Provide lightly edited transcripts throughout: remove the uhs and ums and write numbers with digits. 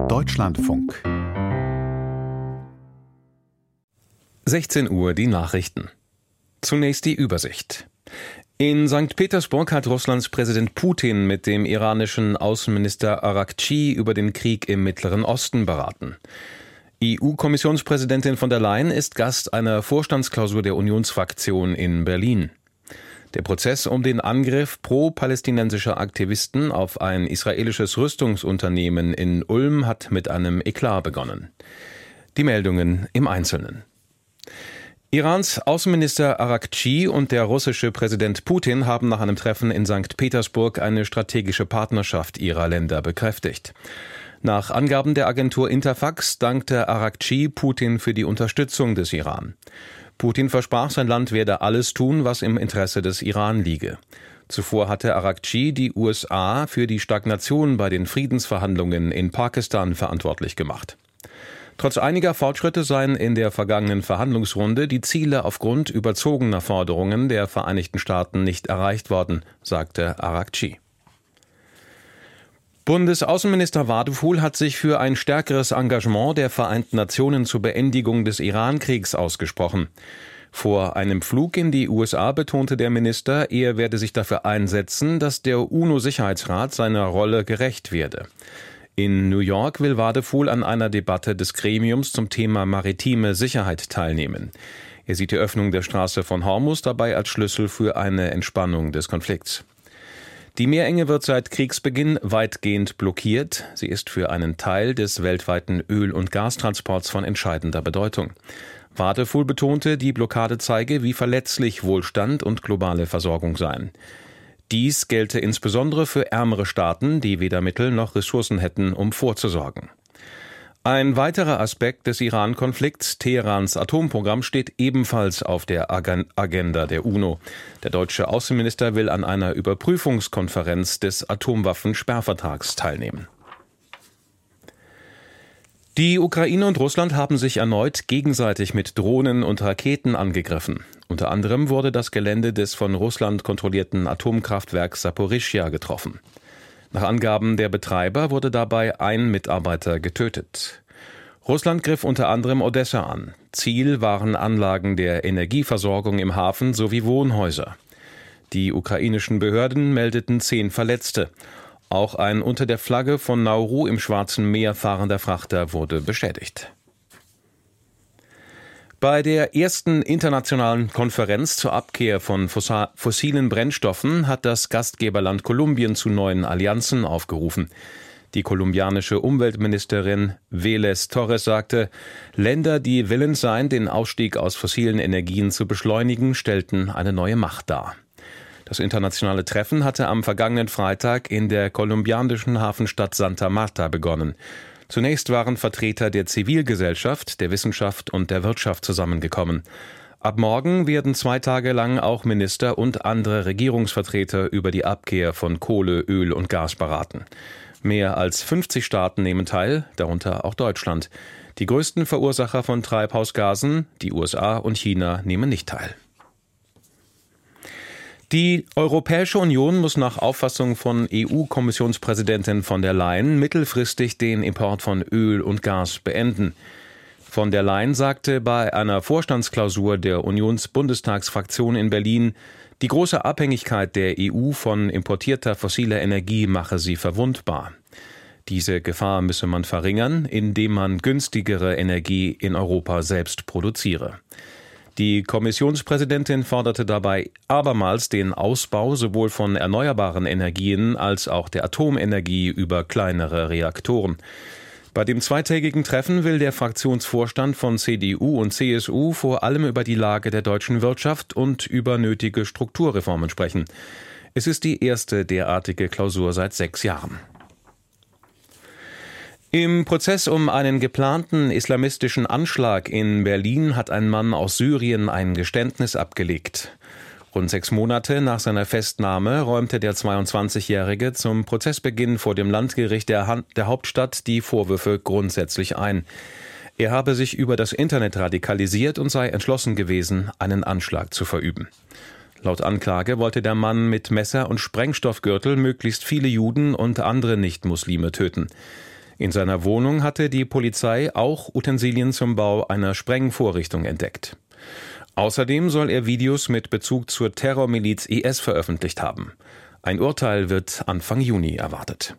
Deutschlandfunk. 16 Uhr die Nachrichten. Zunächst die Übersicht. In St. Petersburg hat Russlands Präsident Putin mit dem iranischen Außenminister Araghchi über den Krieg im Mittleren Osten beraten. EU-Kommissionspräsidentin von der Leyen ist Gast einer Vorstandsklausur der Unionsfraktion in Berlin. Der Prozess um den Angriff pro-palästinensischer Aktivisten auf ein israelisches Rüstungsunternehmen in Ulm hat mit einem Eklat begonnen. Die Meldungen im Einzelnen. Irans Außenminister Araghchi und der russische Präsident Putin haben nach einem Treffen in St. Petersburg eine strategische Partnerschaft ihrer Länder bekräftigt. Nach Angaben der Agentur Interfax dankte Araghchi Putin für die Unterstützung des Iran. Putin versprach, sein Land werde alles tun, was im Interesse des Iran liege. Zuvor hatte Araghchi die USA für die Stagnation bei den Friedensverhandlungen in Pakistan verantwortlich gemacht. Trotz einiger Fortschritte seien in der vergangenen Verhandlungsrunde die Ziele aufgrund überzogener Forderungen der Vereinigten Staaten nicht erreicht worden, sagte Araghchi. Bundesaußenminister Wadefuhl hat sich für ein stärkeres Engagement der Vereinten Nationen zur Beendigung des Iran-Kriegs ausgesprochen. Vor einem Flug in die USA betonte der Minister, er werde sich dafür einsetzen, dass der UNO-Sicherheitsrat seiner Rolle gerecht werde. In New York will Wadefuhl an einer Debatte des Gremiums zum Thema maritime Sicherheit teilnehmen. Er sieht die Öffnung der Straße von Hormuz dabei als Schlüssel für eine Entspannung des Konflikts. Die Meerenge wird seit Kriegsbeginn weitgehend blockiert. Sie ist für einen Teil des weltweiten Öl- und Gastransports von entscheidender Bedeutung. Wadefuhl betonte, die Blockade zeige, wie verletzlich Wohlstand und globale Versorgung seien. Dies gelte insbesondere für ärmere Staaten, die weder Mittel noch Ressourcen hätten, um vorzusorgen. Ein weiterer Aspekt des Iran-Konflikts, Teherans Atomprogramm, steht ebenfalls auf der Agenda der UNO. Der deutsche Außenminister will an einer Überprüfungskonferenz des Atomwaffensperrvertrags teilnehmen. Die Ukraine und Russland haben sich erneut gegenseitig mit Drohnen und Raketen angegriffen. Unter anderem wurde das Gelände des von Russland kontrollierten Atomkraftwerks Saporischschja getroffen. Nach Angaben der Betreiber wurde dabei ein Mitarbeiter getötet. Russland griff unter anderem Odessa an. Ziel waren Anlagen der Energieversorgung im Hafen sowie Wohnhäuser. Die ukrainischen Behörden meldeten 10 Verletzte. Auch ein unter der Flagge von Nauru im Schwarzen Meer fahrender Frachter wurde beschädigt. Bei der ersten internationalen Konferenz zur Abkehr von fossilen Brennstoffen hat das Gastgeberland Kolumbien zu neuen Allianzen aufgerufen. Die kolumbianische Umweltministerin Vélez Torres sagte, Länder, die willens seien, den Ausstieg aus fossilen Energien zu beschleunigen, stellten eine neue Macht dar. Das internationale Treffen hatte am vergangenen Freitag in der kolumbianischen Hafenstadt Santa Marta begonnen. Zunächst waren Vertreter der Zivilgesellschaft, der Wissenschaft und der Wirtschaft zusammengekommen. Ab morgen werden 2 Tage lang auch Minister und andere Regierungsvertreter über die Abkehr von Kohle, Öl und Gas beraten. Mehr als 50 Staaten nehmen teil, darunter auch Deutschland. Die größten Verursacher von Treibhausgasen, die USA und China, nehmen nicht teil. Die Europäische Union muss nach Auffassung von EU-Kommissionspräsidentin von der Leyen mittelfristig den Import von Öl und Gas beenden. Von der Leyen sagte bei einer Vorstandsklausur der Unionsbundestagsfraktion in Berlin, die große Abhängigkeit der EU von importierter fossiler Energie mache sie verwundbar. Diese Gefahr müsse man verringern, indem man günstigere Energie in Europa selbst produziere. Die Kommissionspräsidentin forderte dabei abermals den Ausbau sowohl von erneuerbaren Energien als auch der Atomenergie über kleinere Reaktoren. Bei dem zweitägigen Treffen will der Fraktionsvorstand von CDU und CSU vor allem über die Lage der deutschen Wirtschaft und über nötige Strukturreformen sprechen. Es ist die erste derartige Klausur seit 6 Jahren. Im Prozess um einen geplanten islamistischen Anschlag in Berlin hat ein Mann aus Syrien ein Geständnis abgelegt. Rund 6 Monate nach seiner Festnahme räumte der 22-Jährige zum Prozessbeginn vor dem Landgericht der Hauptstadt die Vorwürfe grundsätzlich ein. Er habe sich über das Internet radikalisiert und sei entschlossen gewesen, einen Anschlag zu verüben. Laut Anklage wollte der Mann mit Messer und Sprengstoffgürtel möglichst viele Juden und andere Nichtmuslime töten. In seiner Wohnung hatte die Polizei auch Utensilien zum Bau einer Sprengvorrichtung entdeckt. Außerdem soll er Videos mit Bezug zur Terrormiliz IS veröffentlicht haben. Ein Urteil wird Anfang Juni erwartet.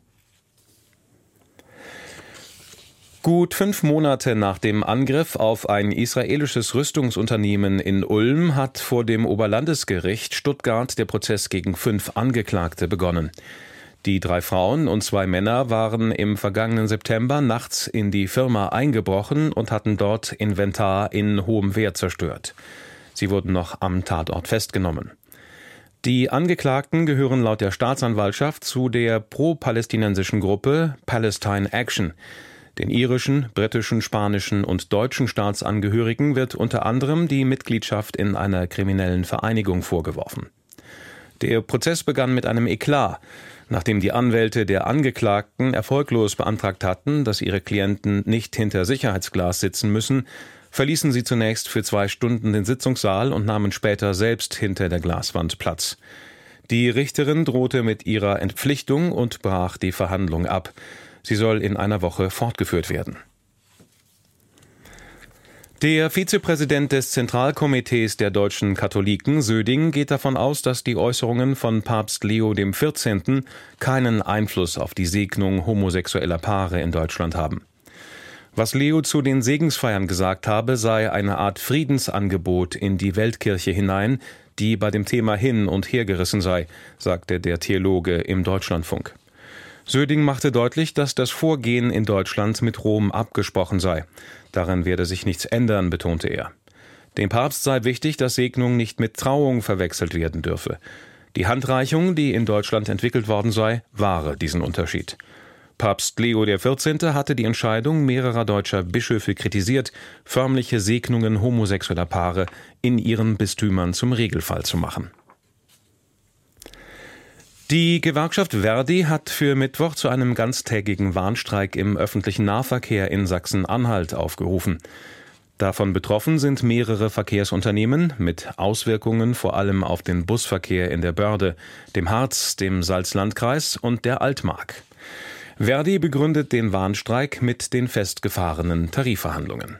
Gut 5 Monate nach dem Angriff auf ein israelisches Rüstungsunternehmen in Ulm hat vor dem Oberlandesgericht Stuttgart der Prozess gegen 5 Angeklagte begonnen. Die 3 Frauen und 2 Männer waren im vergangenen September nachts in die Firma eingebrochen und hatten dort Inventar in hohem Wert zerstört. Sie wurden noch am Tatort festgenommen. Die Angeklagten gehören laut der Staatsanwaltschaft zu der pro-palästinensischen Gruppe Palestine Action. Den irischen, britischen, spanischen und deutschen Staatsangehörigen wird unter anderem die Mitgliedschaft in einer kriminellen Vereinigung vorgeworfen. Der Prozess begann mit einem Eklat, nachdem die Anwälte der Angeklagten erfolglos beantragt hatten, dass ihre Klienten nicht hinter Sicherheitsglas sitzen müssen, verließen sie zunächst für 2 Stunden den Sitzungssaal und nahmen später selbst hinter der Glaswand Platz. Die Richterin drohte mit ihrer Entpflichtung und brach die Verhandlung ab. Sie soll in einer Woche fortgeführt werden. Der Vizepräsident des Zentralkomitees der deutschen Katholiken, Söding, geht davon aus, dass die Äußerungen von Papst Leo XIV. Keinen Einfluss auf die Segnung homosexueller Paare in Deutschland haben. Was Leo zu den Segensfeiern gesagt habe, sei eine Art Friedensangebot in die Weltkirche hinein, die bei dem Thema hin und her gerissen sei, sagte der Theologe im Deutschlandfunk. Söding machte deutlich, dass das Vorgehen in Deutschland mit Rom abgesprochen sei. Daran werde sich nichts ändern, betonte er. Dem Papst sei wichtig, dass Segnung nicht mit Trauung verwechselt werden dürfe. Die Handreichung, die in Deutschland entwickelt worden sei, wahre diesen Unterschied. Papst Leo XIV. Hatte die Entscheidung mehrerer deutscher Bischöfe kritisiert, förmliche Segnungen homosexueller Paare in ihren Bistümern zum Regelfall zu machen. Die Gewerkschaft ver.di hat für Mittwoch zu einem ganztägigen Warnstreik im öffentlichen Nahverkehr in Sachsen-Anhalt aufgerufen. Davon betroffen sind mehrere Verkehrsunternehmen mit Auswirkungen vor allem auf den Busverkehr in der Börde, dem Harz, dem Salzlandkreis und der Altmark. ver.di begründet den Warnstreik mit den festgefahrenen Tarifverhandlungen.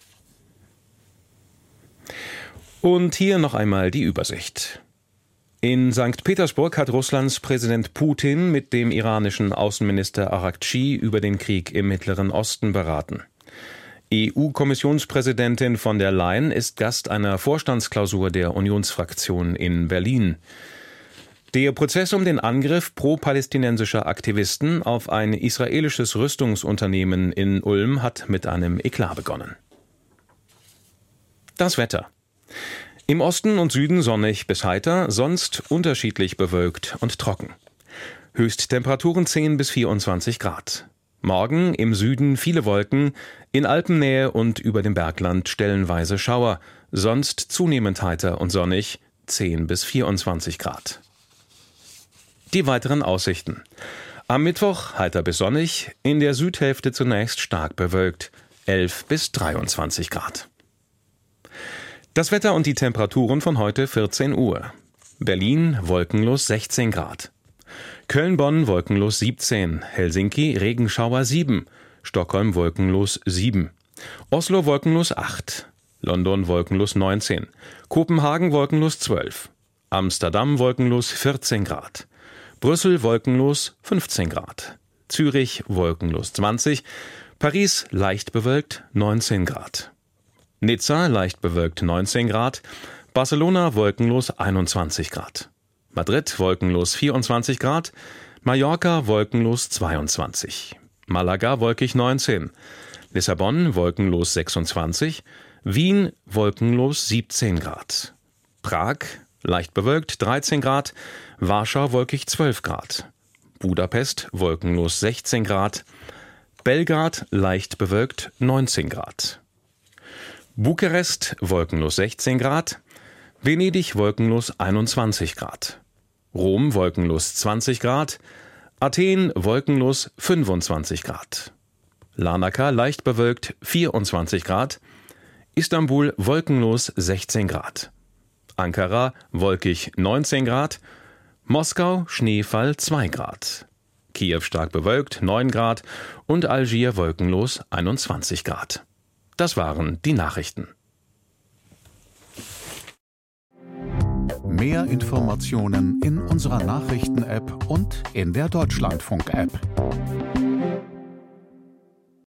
Und hier noch einmal die Übersicht. In St. Petersburg hat Russlands Präsident Putin mit dem iranischen Außenminister Araghchi über den Krieg im Mittleren Osten beraten. EU-Kommissionspräsidentin von der Leyen ist Gast einer Vorstandsklausur der Unionsfraktion in Berlin. Der Prozess um den Angriff pro-palästinensischer Aktivisten auf ein israelisches Rüstungsunternehmen in Ulm hat mit einem Eklat begonnen. Das Wetter. Im Osten und Süden sonnig bis heiter, sonst unterschiedlich bewölkt und trocken. Höchsttemperaturen 10 bis 24 Grad. Morgen im Süden viele Wolken, in Alpennähe und über dem Bergland stellenweise Schauer, sonst zunehmend heiter und sonnig, 10 bis 24 Grad. Die weiteren Aussichten. Am Mittwoch heiter bis sonnig, in der Südhälfte zunächst stark bewölkt, 11 bis 23 Grad. Das Wetter und die Temperaturen von heute 14 Uhr. Berlin wolkenlos 16 Grad. Köln-Bonn wolkenlos 17, Helsinki Regenschauer 7, Stockholm wolkenlos 7, Oslo wolkenlos 8, London wolkenlos 19, Kopenhagen wolkenlos 12, Amsterdam wolkenlos 14 Grad, Brüssel wolkenlos 15 Grad, Zürich wolkenlos 20, Paris leicht bewölkt 19 Grad. Nizza leicht bewölkt 19 Grad, Barcelona wolkenlos 21 Grad, Madrid wolkenlos 24 Grad, Mallorca wolkenlos 22, Malaga wolkig 19, Lissabon wolkenlos 26, Wien wolkenlos 17 Grad, Prag leicht bewölkt 13 Grad, Warschau wolkig 12 Grad, Budapest wolkenlos 16 Grad, Belgrad leicht bewölkt 19 Grad. Bukarest wolkenlos 16 Grad, Venedig wolkenlos 21 Grad, Rom wolkenlos 20 Grad, Athen wolkenlos 25 Grad, Larnaca leicht bewölkt 24 Grad, Istanbul wolkenlos 16 Grad, Ankara wolkig 19 Grad, Moskau Schneefall 2 Grad, Kiew stark bewölkt 9 Grad und Algier wolkenlos 21 Grad. Das waren die Nachrichten. Mehr Informationen in unserer Nachrichten-App und in der Deutschlandfunk-App.